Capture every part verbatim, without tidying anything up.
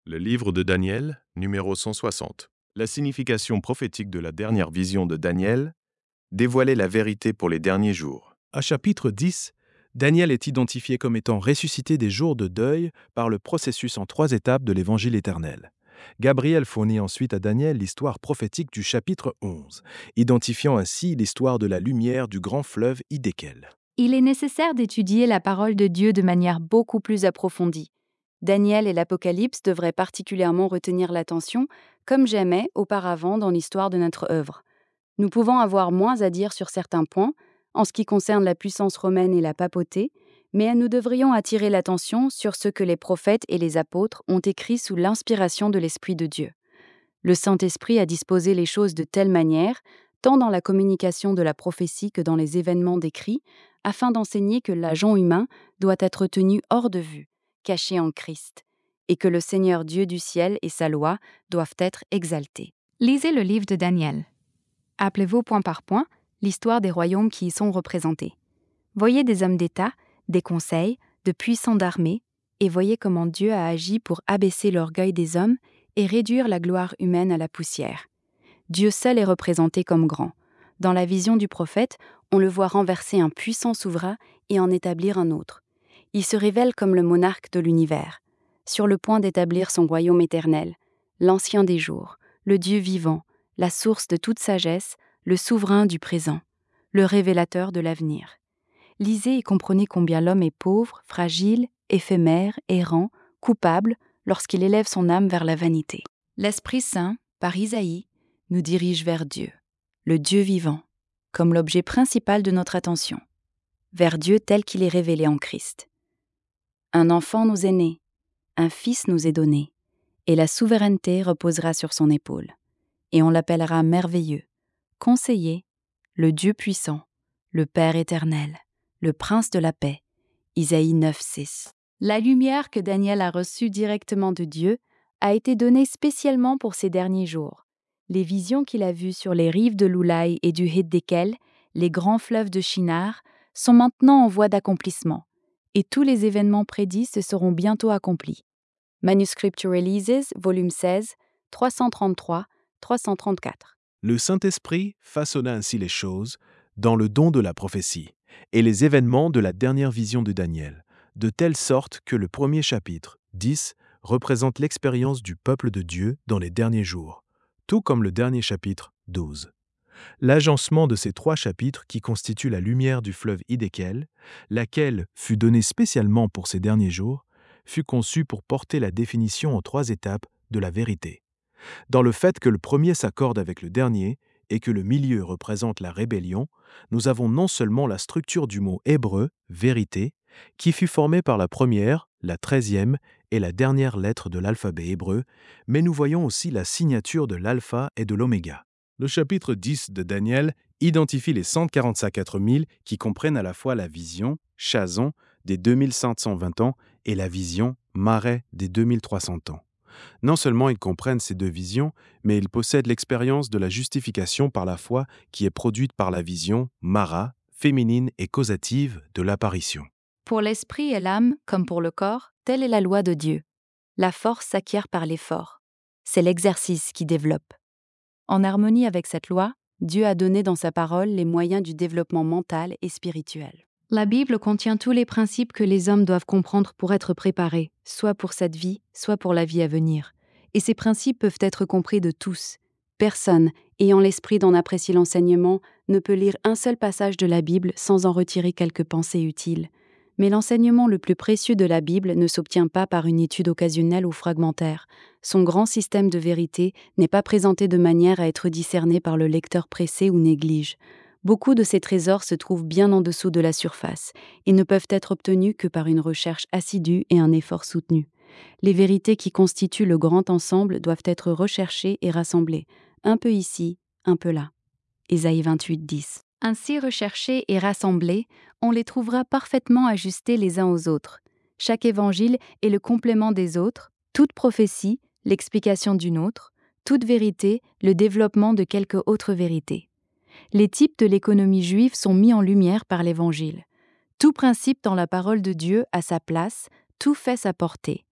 Le livre de Daniel, numéro cent soixante. La signification prophétique de la dernière vision de Daniel, dévoiler la vérité pour les derniers jours. À chapitre dix, Daniel est identifié comme étant ressuscité des jours de deuil par le processus en trois étapes de l'Évangile éternel. Gabriel fournit ensuite à Daniel l'histoire prophétique du chapitre onze, identifiant ainsi l'histoire de la lumière du grand fleuve Hiddekel. Il est nécessaire d'étudier la parole de Dieu de manière beaucoup plus approfondie. Daniel et l'Apocalypse devraient particulièrement retenir l'attention, comme jamais auparavant dans l'histoire de notre œuvre. Nous pouvons avoir moins à dire sur certains points, en ce qui concerne la puissance romaine et la papauté, mais nous devrions attirer l'attention sur ce que les prophètes et les apôtres ont écrit sous l'inspiration de l'Esprit de Dieu. Le Saint-Esprit a disposé les choses de telle manière, tant dans la communication de la prophétie que dans les événements décrits, afin d'enseigner que l'agent humain doit être tenu hors de vue, caché en Christ, et que le Seigneur Dieu du ciel et sa loi doivent être exaltés. Lisez le livre de Daniel. Appelez-vous point par point l'histoire des royaumes qui y sont représentés. Voyez des hommes d'État, des conseils, de puissants d'armée, et voyez comment Dieu a agi pour abaisser l'orgueil des hommes et réduire la gloire humaine à la poussière. Dieu seul est représenté comme grand. Dans la vision du prophète, on le voit renverser un puissant souverain et en établir un autre. Il se révèle comme le monarque de l'univers, sur le point d'établir son royaume éternel, l'ancien des jours, le Dieu vivant, la source de toute sagesse, le souverain du présent, le révélateur de l'avenir. Lisez et comprenez combien l'homme est pauvre, fragile, éphémère, errant, coupable, lorsqu'il élève son âme vers la vanité. L'Esprit Saint, par Isaïe, nous dirige vers Dieu, le Dieu vivant, comme l'objet principal de notre attention, vers Dieu tel qu'il est révélé en Christ. Un enfant nous est né, un fils nous est donné, et la souveraineté reposera sur son épaule. Et on l'appellera merveilleux, conseiller, le Dieu puissant, le Père éternel, le Prince de la paix. Isaïe neuf six. La lumière que Daniel a reçue directement de Dieu a été donnée spécialement pour ces derniers jours. Les visions qu'il a vues sur les rives de l'Oulaï et du Hiddekel, les grands fleuves de Shinar, sont maintenant en voie d'accomplissement, et tous les événements prédits se seront bientôt accomplis. Manuscripture Releases, volume seize, trois cent trente-trois, trois cent trente-quatre. Le Saint-Esprit façonna ainsi les choses dans le don de la prophétie et les événements de la dernière vision de Daniel, de telle sorte que le premier chapitre, dix, représente l'expérience du peuple de Dieu dans les derniers jours, tout comme le dernier chapitre, douze. L'agencement de ces trois chapitres qui constituent la lumière du fleuve Hiddekel, laquelle fut donnée spécialement pour ces derniers jours, fut conçu pour porter la définition en trois étapes de la vérité. Dans le fait que le premier s'accorde avec le dernier et que le milieu représente la rébellion, nous avons non seulement la structure du mot hébreu, vérité, qui fut formée par la première, la treizième et la dernière lettre de l'alphabet hébreu, mais nous voyons aussi la signature de l'alpha et de l'oméga. Le chapitre dix de Daniel identifie les cent quarante-quatre mille qui comprennent à la fois la vision, Chazon, des deux mille cinq cent vingt ans et la vision, Marais, des deux mille trois cents ans. Non seulement ils comprennent ces deux visions, mais ils possèdent l'expérience de la justification par la foi qui est produite par la vision, Mara, féminine et causative de l'apparition. Pour l'esprit et l'âme, comme pour le corps, telle est la loi de Dieu. La force s'acquiert par l'effort. C'est l'exercice qui développe. En harmonie avec cette loi, Dieu a donné dans sa parole les moyens du développement mental et spirituel. La Bible contient tous les principes que les hommes doivent comprendre pour être préparés, soit pour cette vie, soit pour la vie à venir. Et ces principes peuvent être compris de tous. Personne, ayant l'esprit d'en apprécier l'enseignement, ne peut lire un seul passage de la Bible sans en retirer quelques pensées utiles. Mais l'enseignement le plus précieux de la Bible ne s'obtient pas par une étude occasionnelle ou fragmentaire. Son grand système de vérité n'est pas présenté de manière à être discerné par le lecteur pressé ou néglige. Beaucoup de ces trésors se trouvent bien en dessous de la surface et ne peuvent être obtenus que par une recherche assidue et un effort soutenu. Les vérités qui constituent le grand ensemble doivent être recherchées et rassemblées, un peu ici, un peu là. Ésaïe vingt-huit dix. Ainsi recherchés et rassemblés, on les trouvera parfaitement ajustés les uns aux autres. Chaque évangile est le complément des autres, toute prophétie, l'explication d'une autre, toute vérité, le développement de quelque autre vérité. Les types de l'économie juive sont mis en lumière par l'Évangile. Tout principe dans la parole de Dieu a sa place, tout fait sa portée.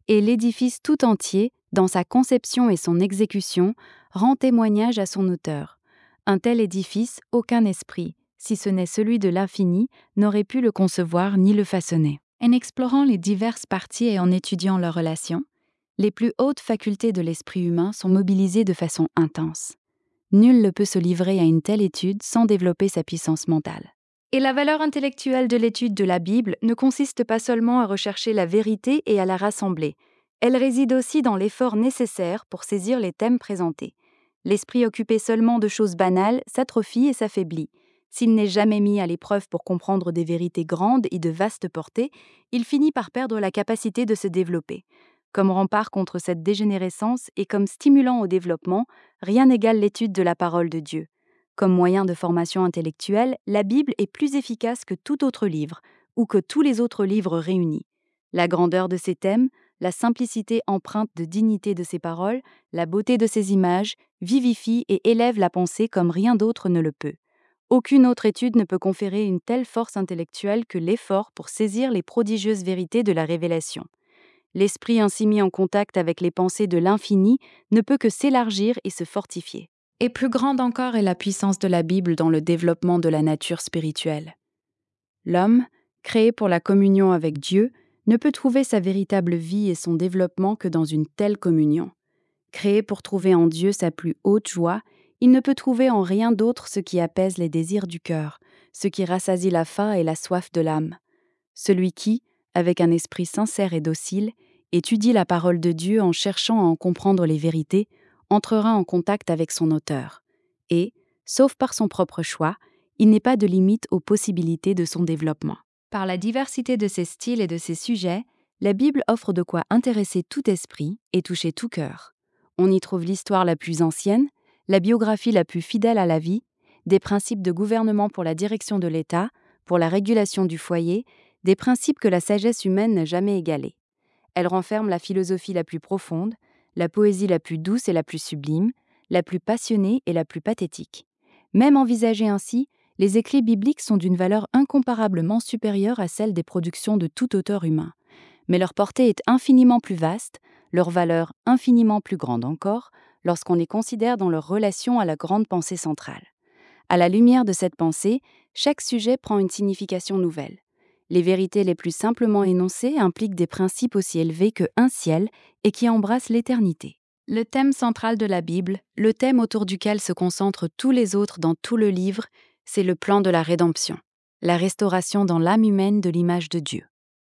et l'édifice tout entier, dans sa conception et son exécution, rend témoignage à son auteur. Un tel édifice, aucun esprit, si ce n'est celui de l'infini, n'aurait pu le concevoir ni le façonner. En explorant les diverses parties et en étudiant leurs relations, les plus hautes facultés de l'esprit humain sont mobilisées de façon intense. Nul ne peut se livrer à une telle étude sans développer sa puissance mentale. Et la valeur intellectuelle de l'étude de la Bible ne consiste pas seulement à rechercher la vérité et à la rassembler. Elle réside aussi dans l'effort nécessaire pour saisir les thèmes présentés. L'esprit occupé seulement de choses banales s'atrophie et s'affaiblit. S'il n'est jamais mis à l'épreuve pour comprendre des vérités grandes et de vaste portée, il finit par perdre la capacité de se développer. Comme rempart contre cette dégénérescence et comme stimulant au développement, rien n'égale l'étude de la parole de Dieu. Comme moyen de formation intellectuelle, la Bible est plus efficace que tout autre livre, ou que tous les autres livres réunis. La grandeur de ses thèmes, la simplicité empreinte de dignité de ses paroles, la beauté de ses images, vivifient et élèvent la pensée comme rien d'autre ne le peut. Aucune autre étude ne peut conférer une telle force intellectuelle que l'effort pour saisir les prodigieuses vérités de la révélation. L'esprit ainsi mis en contact avec les pensées de l'infini ne peut que s'élargir et se fortifier. Et plus grande encore est la puissance de la Bible dans le développement de la nature spirituelle. L'homme, créé pour la communion avec Dieu, ne peut trouver sa véritable vie et son développement que dans une telle communion. Créé pour trouver en Dieu sa plus haute joie, il ne peut trouver en rien d'autre ce qui apaise les désirs du cœur, ce qui rassasie la faim et la soif de l'âme. Celui qui, avec un esprit sincère et docile, étudie la parole de Dieu en cherchant à en comprendre les vérités, entrera en contact avec son auteur. Et, sauf par son propre choix, il n'est pas de limite aux possibilités de son développement. Par la diversité de ses styles et de ses sujets, la Bible offre de quoi intéresser tout esprit et toucher tout cœur. On y trouve l'histoire la plus ancienne, la biographie la plus fidèle à la vie, des principes de gouvernement pour la direction de l'État, pour la régulation du foyer, des principes que la sagesse humaine n'a jamais égalés. Elle renferme la philosophie la plus profonde, la poésie la plus douce et la plus sublime, la plus passionnée et la plus pathétique. Même envisagées ainsi, les écrits bibliques sont d'une valeur incomparablement supérieure à celle des productions de tout auteur humain. Mais leur portée est infiniment plus vaste, leur valeur infiniment plus grande encore, lorsqu'on les considère dans leur relation à la grande pensée centrale. À la lumière de cette pensée, chaque sujet prend une signification nouvelle. Les vérités les plus simplement énoncées impliquent des principes aussi élevés que un ciel et qui embrassent l'éternité. Le thème central de la Bible, le thème autour duquel se concentrent tous les autres dans tout le livre, c'est le plan de la rédemption, la restauration dans l'âme humaine de l'image de Dieu.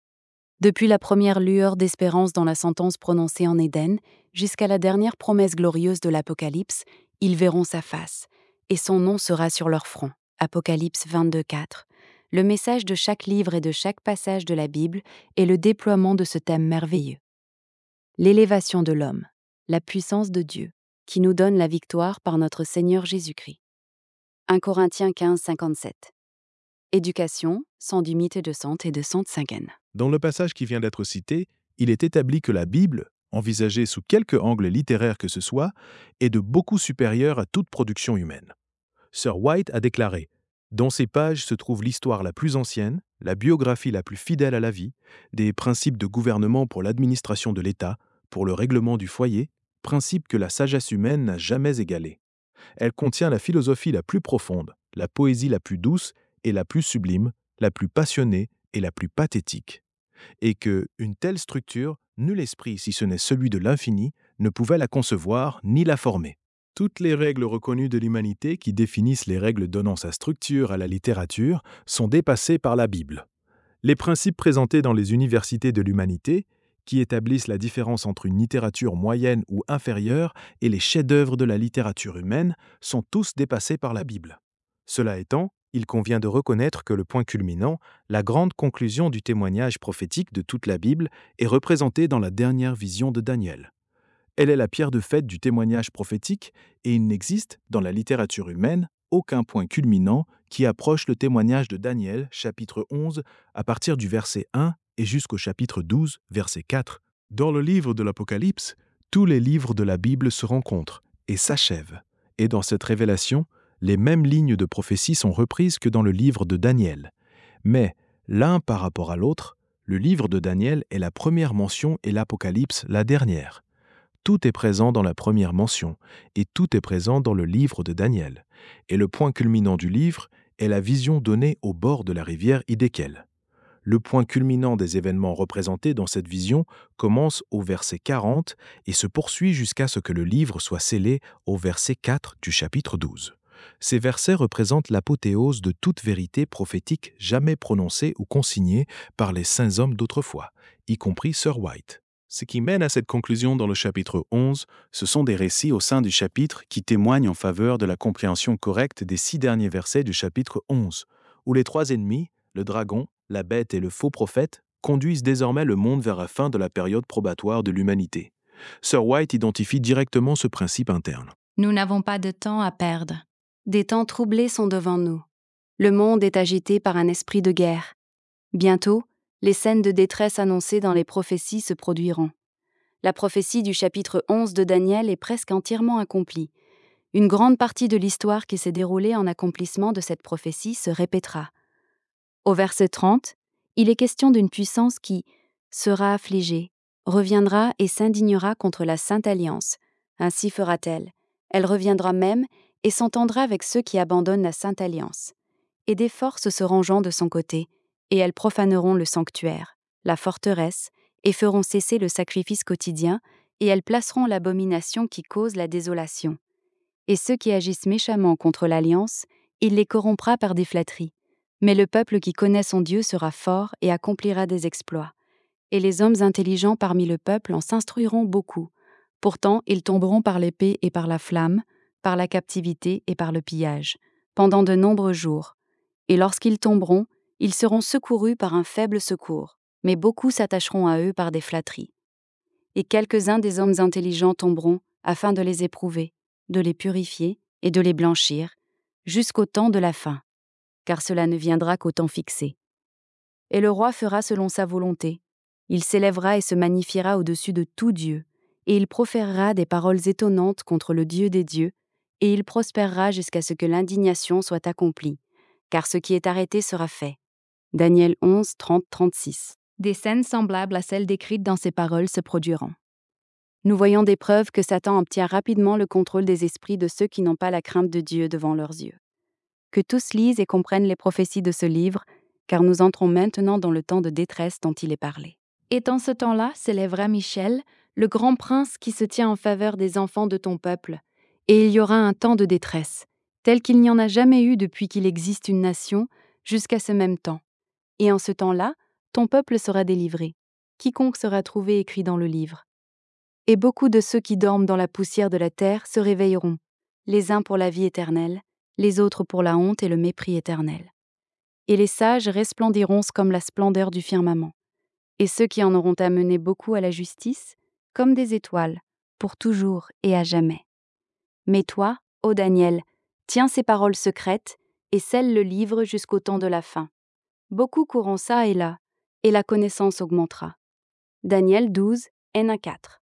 Depuis la première lueur d'espérance dans la sentence prononcée en Éden, jusqu'à la dernière promesse glorieuse de l'Apocalypse, ils verront sa face, et son nom sera sur leur front. Apocalypse vingt-deux quatre. Le message de chaque livre et de chaque passage de la Bible est le déploiement de ce thème merveilleux. L'élévation de l'homme, la puissance de Dieu, qui nous donne la victoire par notre Seigneur Jésus-Christ. un Corinthiens quinze cinquante-sept. Éducation, sans du mythe de sant et de sant cinquaine. Dans le passage qui vient d'être cité, il est établi que la Bible, envisagée sous quelque angle littéraire que ce soit, est de beaucoup supérieure à toute production humaine. Sir White a déclaré « Dans ces pages se trouve l'histoire la plus ancienne, la biographie la plus fidèle à la vie, des principes de gouvernement pour l'administration de l'État, pour le règlement du foyer, principes que la sagesse humaine n'a jamais égalés. Elle contient la philosophie la plus profonde, la poésie la plus douce et la plus sublime, la plus passionnée et la plus pathétique. Et que, une telle structure, nul esprit, si ce n'est celui de l'infini, ne pouvait la concevoir ni la former. » Toutes les règles reconnues de l'humanité qui définissent les règles donnant sa structure à la littérature sont dépassées par la Bible. Les principes présentés dans les universités de l'humanité, qui établissent la différence entre une littérature moyenne ou inférieure et les chefs-d'œuvre de la littérature humaine, sont tous dépassés par la Bible. Cela étant, il convient de reconnaître que le point culminant, la grande conclusion du témoignage prophétique de toute la Bible, est représentée dans la dernière vision de Daniel. Elle est la pierre de faite du témoignage prophétique et il n'existe, dans la littérature humaine, aucun point culminant qui approche le témoignage de Daniel, chapitre onze, à partir du verset un et jusqu'au chapitre douze, verset quatre. Dans le livre de l'Apocalypse, tous les livres de la Bible se rencontrent et s'achèvent. Et dans cette révélation, les mêmes lignes de prophétie sont reprises que dans le livre de Daniel. Mais, l'un par rapport à l'autre, Le livre de Daniel est la première mention et l'Apocalypse la dernière. Tout est présent dans la première mention et tout est présent dans le livre de Daniel. Et le point culminant du livre est la vision donnée au bord de la rivière Hiddekel. Le point culminant des événements représentés dans cette vision commence au verset quarante et se poursuit jusqu'à ce que le livre soit scellé au verset quatre du chapitre douze. Ces versets représentent l'apothéose de toute vérité prophétique jamais prononcée ou consignée par les saints hommes d'autrefois, y compris Sir White. Ce qui mène à cette conclusion dans le chapitre onze, ce sont des récits au sein du chapitre qui témoignent en faveur de la compréhension correcte des six derniers versets du chapitre onze, où les trois ennemis, le dragon, la bête et le faux prophète, conduisent désormais le monde vers la fin de la période probatoire de l'humanité. Sir White identifie directement ce principe interne. Nous n'avons pas de temps à perdre. Des temps troublés sont devant nous. Le monde est agité par un esprit de guerre. Bientôt, les scènes de détresse annoncées dans les prophéties se produiront. La prophétie du chapitre onze de Daniel est presque entièrement accomplie. Une grande partie de l'histoire qui s'est déroulée en accomplissement de cette prophétie se répétera. Au verset trente, il est question d'une puissance qui sera affligée, reviendra et s'indignera contre la Sainte Alliance. Ainsi fera-t-elle. Elle reviendra même et s'entendra avec ceux qui abandonnent la Sainte Alliance. Et des forces se rangeant de son côté, et elles profaneront le sanctuaire, la forteresse, et feront cesser le sacrifice quotidien, et elles placeront l'abomination qui cause la désolation. Et ceux qui agissent méchamment contre l'Alliance, il les corrompra par des flatteries. Mais le peuple qui connaît son Dieu sera fort et accomplira des exploits. Et les hommes intelligents parmi le peuple en s'instruiront beaucoup. Pourtant, ils tomberont par l'épée et par la flamme, par la captivité et par le pillage, pendant de nombreux jours. Et lorsqu'ils tomberont, ils seront secourus par un faible secours, mais beaucoup s'attacheront à eux par des flatteries. Et quelques-uns des hommes intelligents tomberont afin de les éprouver, de les purifier et de les blanchir, jusqu'au temps de la fin, car cela ne viendra qu'au temps fixé. Et le roi fera selon sa volonté. Il s'élèvera et se magnifiera au-dessus de tout Dieu, et il proférera des paroles étonnantes contre le Dieu des dieux, et il prospérera jusqu'à ce que l'indignation soit accomplie, car ce qui est arrêté sera fait. Daniel onze, trente à trente-six. Des scènes semblables à celles décrites dans ces paroles se produiront. Nous voyons des preuves que Satan obtient rapidement le contrôle des esprits de ceux qui n'ont pas la crainte de Dieu devant leurs yeux. Que tous lisent et comprennent les prophéties de ce livre, car nous entrons maintenant dans le temps de détresse dont il est parlé. Et dans ce temps-là s'élèvera Michel, le grand prince qui se tient en faveur des enfants de ton peuple, et il y aura un temps de détresse, tel qu'il n'y en a jamais eu depuis qu'il existe une nation, jusqu'à ce même temps. Et en ce temps-là, ton peuple sera délivré, quiconque sera trouvé écrit dans le livre. Et beaucoup de ceux qui dorment dans la poussière de la terre se réveilleront, les uns pour la vie éternelle, les autres pour la honte et le mépris éternel. Et les sages resplendiront comme la splendeur du firmament, et ceux qui en auront amené beaucoup à la justice, comme des étoiles, pour toujours et à jamais. Mais toi, ô Daniel, tiens ces paroles secrètes et scelle le livre jusqu'au temps de la fin. Beaucoup courront ça et là, et la connaissance augmentera. Daniel douze, N un quatre.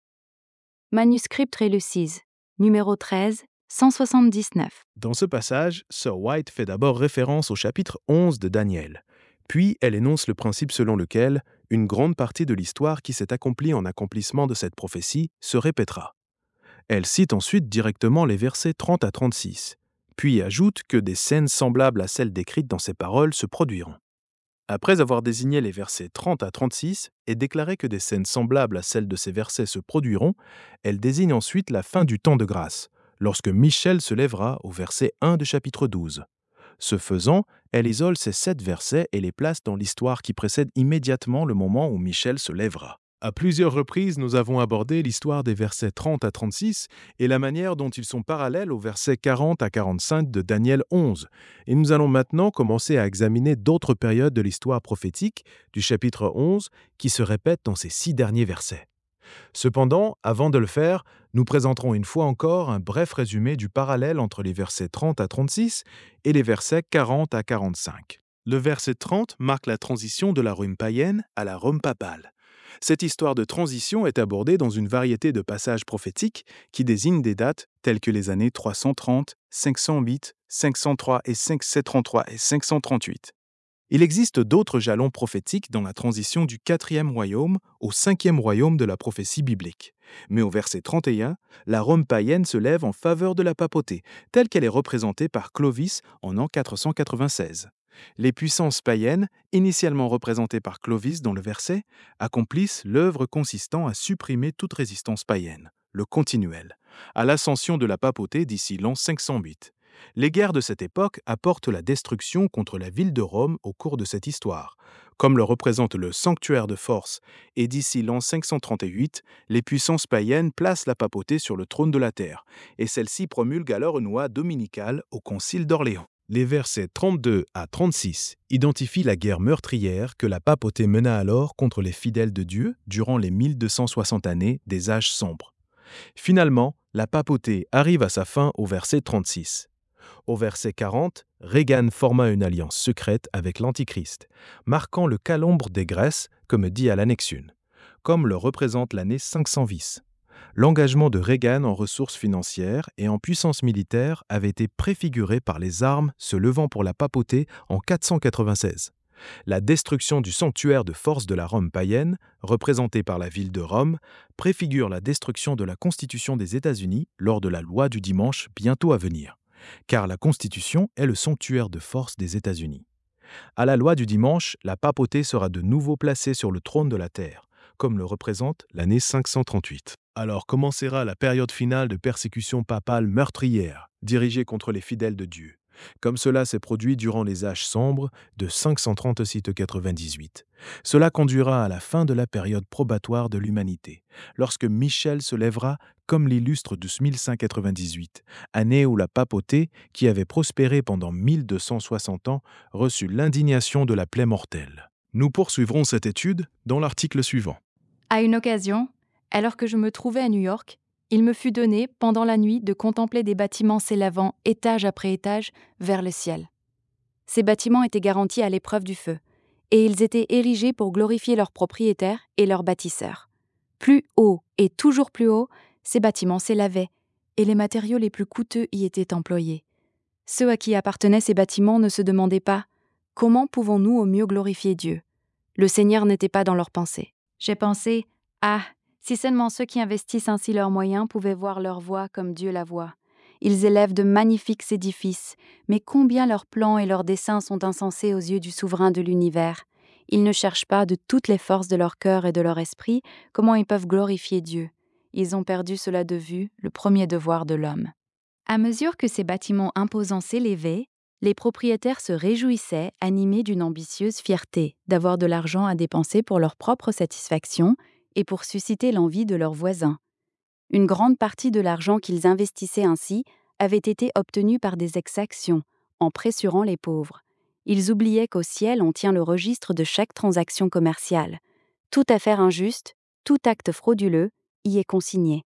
Manuscrit Tréleucise, numéro treize, cent soixante-dix-neuf. Dans ce passage, Sir White fait d'abord référence au chapitre onze de Daniel. Puis elle énonce le principe selon lequel une grande partie de l'histoire qui s'est accomplie en accomplissement de cette prophétie se répétera. Elle cite ensuite directement les versets trente à trente-six, puis ajoute que des scènes semblables à celles décrites dans ces paroles se produiront. Après avoir désigné les versets trente à trente-six et déclaré que des scènes semblables à celles de ces versets se produiront, elle désigne ensuite la fin du temps de grâce, lorsque Michel se lèvera au verset un du chapitre douze. Ce faisant, elle isole ces sept versets et les place dans l'histoire qui précède immédiatement le moment où Michel se lèvera. À plusieurs reprises, nous avons abordé l'histoire des versets trente à trente-six et la manière dont ils sont parallèles aux versets quarante à quarante-cinq de Daniel onze. Et nous allons maintenant commencer à examiner d'autres périodes de l'histoire prophétique du chapitre onze qui se répètent dans ces six derniers versets. Cependant, avant de le faire, nous présenterons une fois encore un bref résumé du parallèle entre les versets trente à trente-six et les versets quarante à quarante-cinq. Le verset trente marque la transition de la Rome païenne à la Rome papale. Cette histoire de transition est abordée dans une variété de passages prophétiques qui désignent des dates telles que les années trois cent trente, cinq cent huit, cinq cent trois et cinq cent trente-trois et cinq cent trente-huit. Il existe d'autres jalons prophétiques dans la transition du quatrième royaume au cinquième royaume de la prophétie biblique. Mais au verset trente et un, la Rome païenne se lève en faveur de la papauté, telle qu'elle est représentée par Clovis en an quatre cent quatre-vingt-seize. Les puissances païennes, initialement représentées par Clovis dans le verset, accomplissent l'œuvre consistant à supprimer toute résistance païenne, le continuel, à l'ascension de la papauté d'ici l'an cinq cent huit. Les guerres de cette époque apportent la destruction contre la ville de Rome au cours de cette histoire. Comme le représente le sanctuaire de force, et d'ici l'an cinq cent trente-huit, les puissances païennes placent la papauté sur le trône de la terre, et celle-ci promulgue alors une loi dominicale au concile d'Orléans. Les versets trente-deux à trente-six identifient la guerre meurtrière que la papauté mena alors contre les fidèles de Dieu durant les mille deux cent soixante années des âges sombres. Finalement, la papauté arrive à sa fin au verset trente-six. Au verset quarante, Regan forma une alliance secrète avec l'Antichrist, marquant le calombre des Grèces, comme dit à l'annexe un, comme le représente l'année cinq cent dix. L'engagement de Regan en ressources financières et en puissance militaire avait été préfiguré par les armes se levant pour la papauté en quatre cent quatre-vingt-seize. La destruction du sanctuaire de force de la Rome païenne, représentée par la ville de Rome, préfigure la destruction de la Constitution des États-Unis lors de la loi du dimanche bientôt à venir, car la Constitution est le sanctuaire de force des États-Unis. À la loi du dimanche, la papauté sera de nouveau placée sur le trône de la terre, comme le représente l'année cinq cent trente-huit. Alors commencera la période finale de persécution papale meurtrière, dirigée contre les fidèles de Dieu, comme cela s'est produit durant les âges sombres de cinq cent trente-six à quatre-vingt-dix-huit. Cela conduira à la fin de la période probatoire de l'humanité, lorsque Michel se lèvera comme l'illustre de mille cent quatre-vingt-dix-huit, année où la papauté, qui avait prospéré pendant mille deux cent soixante ans, reçut l'indignation de la plaie mortelle. Nous poursuivrons cette étude dans l'article suivant. À une occasion, alors que je me trouvais à New York, il me fut donné, pendant la nuit, de contempler des bâtiments s'élevant, étage après étage, vers le ciel. Ces bâtiments étaient garantis à l'épreuve du feu, et ils étaient érigés pour glorifier leurs propriétaires et leurs bâtisseurs. Plus haut et toujours plus haut, ces bâtiments s'élevaient, et les matériaux les plus coûteux y étaient employés. Ceux à qui appartenaient ces bâtiments ne se demandaient pas « Comment pouvons-nous au mieux glorifier Dieu ?» Le Seigneur n'était pas dans leurs pensées. J'ai pensé « Ah, si seulement ceux qui investissent ainsi leurs moyens pouvaient voir leur voie comme Dieu la voit. Ils élèvent de magnifiques édifices, mais combien leurs plans et leurs desseins sont insensés aux yeux du souverain de l'univers. Ils ne cherchent pas de toutes les forces de leur cœur et de leur esprit comment ils peuvent glorifier Dieu. Ils ont perdu cela de vue, le premier devoir de l'homme. » À mesure que ces bâtiments imposants s'élevaient, les propriétaires se réjouissaient, animés d'une ambitieuse fierté, d'avoir de l'argent à dépenser pour leur propre satisfaction et pour susciter l'envie de leurs voisins. Une grande partie de l'argent qu'ils investissaient ainsi avait été obtenue par des exactions, en pressurant les pauvres. Ils oubliaient qu'au ciel on tient le registre de chaque transaction commerciale. Toute affaire injuste, tout acte frauduleux y est consigné.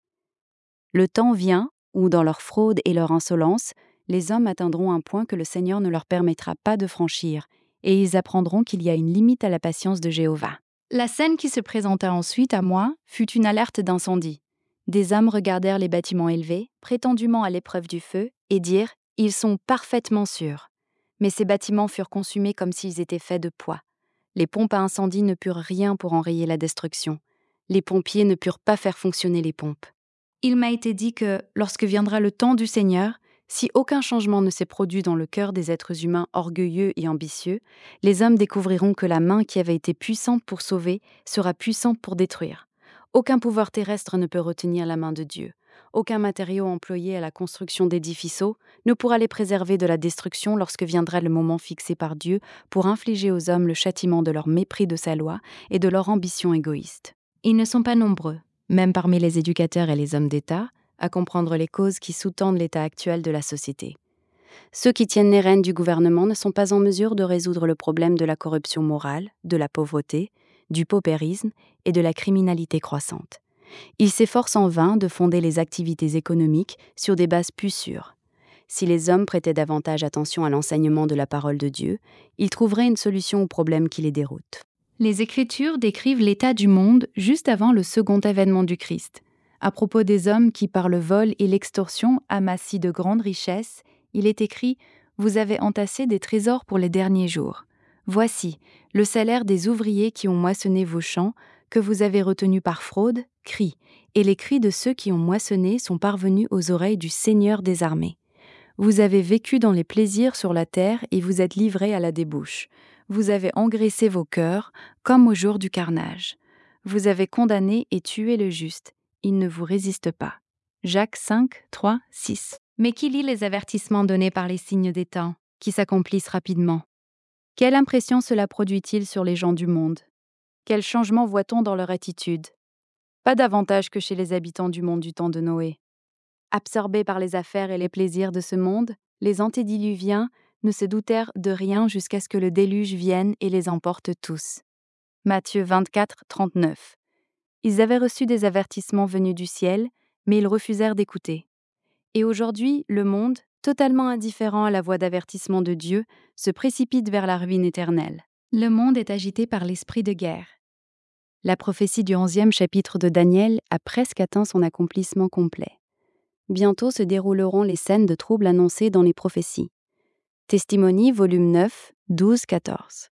Le temps vient où, dans leur fraude et leur insolence, les hommes atteindront un point que le Seigneur ne leur permettra pas de franchir, et ils apprendront qu'il y a une limite à la patience de Jéhovah. La scène qui se présenta ensuite à moi fut une alerte d'incendie. Des hommes regardèrent les bâtiments élevés, prétendument à l'épreuve du feu, et dirent « Ils sont parfaitement sûrs ». Mais ces bâtiments furent consumés comme s'ils étaient faits de poids. Les pompes à incendie ne purent rien pour enrayer la destruction. Les pompiers ne purent pas faire fonctionner les pompes. Il m'a été dit que, lorsque viendra le temps du Seigneur, si aucun changement ne s'est produit dans le cœur des êtres humains orgueilleux et ambitieux, les hommes découvriront que la main qui avait été puissante pour sauver sera puissante pour détruire. Aucun pouvoir terrestre ne peut retenir la main de Dieu. Aucun matériau employé à la construction d'édifices ne pourra les préserver de la destruction lorsque viendra le moment fixé par Dieu pour infliger aux hommes le châtiment de leur mépris de sa loi et de leur ambition égoïste. Ils ne sont pas nombreux, même parmi les éducateurs et les hommes d'État, à comprendre les causes qui sous-tendent l'état actuel de la société. Ceux qui tiennent les rênes du gouvernement ne sont pas en mesure de résoudre le problème de la corruption morale, de la pauvreté, du paupérisme et de la criminalité croissante. Ils s'efforcent en vain de fonder les activités économiques sur des bases plus sûres. Si les hommes prêtaient davantage attention à l'enseignement de la parole de Dieu, ils trouveraient une solution aux problèmes qui les déroutent. Les Écritures décrivent l'état du monde juste avant le second avènement du Christ. À propos des hommes qui, par le vol et l'extorsion, amassent de grandes richesses, il est écrit « Vous avez entassé des trésors pour les derniers jours. Voici le salaire des ouvriers qui ont moissonné vos champs, que vous avez retenus par fraude, crie, et les cris de ceux qui ont moissonné sont parvenus aux oreilles du Seigneur des armées. Vous avez vécu dans les plaisirs sur la terre et vous êtes livrés à la débauche. Vous avez engraissé vos cœurs, comme au jour du carnage. Vous avez condamné et tué le juste. Il ne vous résiste pas. Jacques cinq, trois, six. Mais qui lit les avertissements donnés par les signes des temps, qui s'accomplissent rapidement? Quelle impression cela produit-il sur les gens du monde? Quel changement voit-on dans leur attitude? Pas davantage que chez les habitants du monde du temps de Noé. Absorbés par les affaires et les plaisirs de ce monde, les antédiluviens ne se doutèrent de rien jusqu'à ce que le déluge vienne et les emporte tous. Matthieu vingt-quatre, trente-neuf. Ils avaient reçu des avertissements venus du ciel, mais ils refusèrent d'écouter. Et aujourd'hui, le monde, totalement indifférent à la voix d'avertissement de Dieu, se précipite vers la ruine éternelle. Le monde est agité par l'esprit de guerre. La prophétie du onzième chapitre de Daniel a presque atteint son accomplissement complet. Bientôt se dérouleront les scènes de troubles annoncées dans les prophéties. Testimonies, volume neuf, douze, quatorze.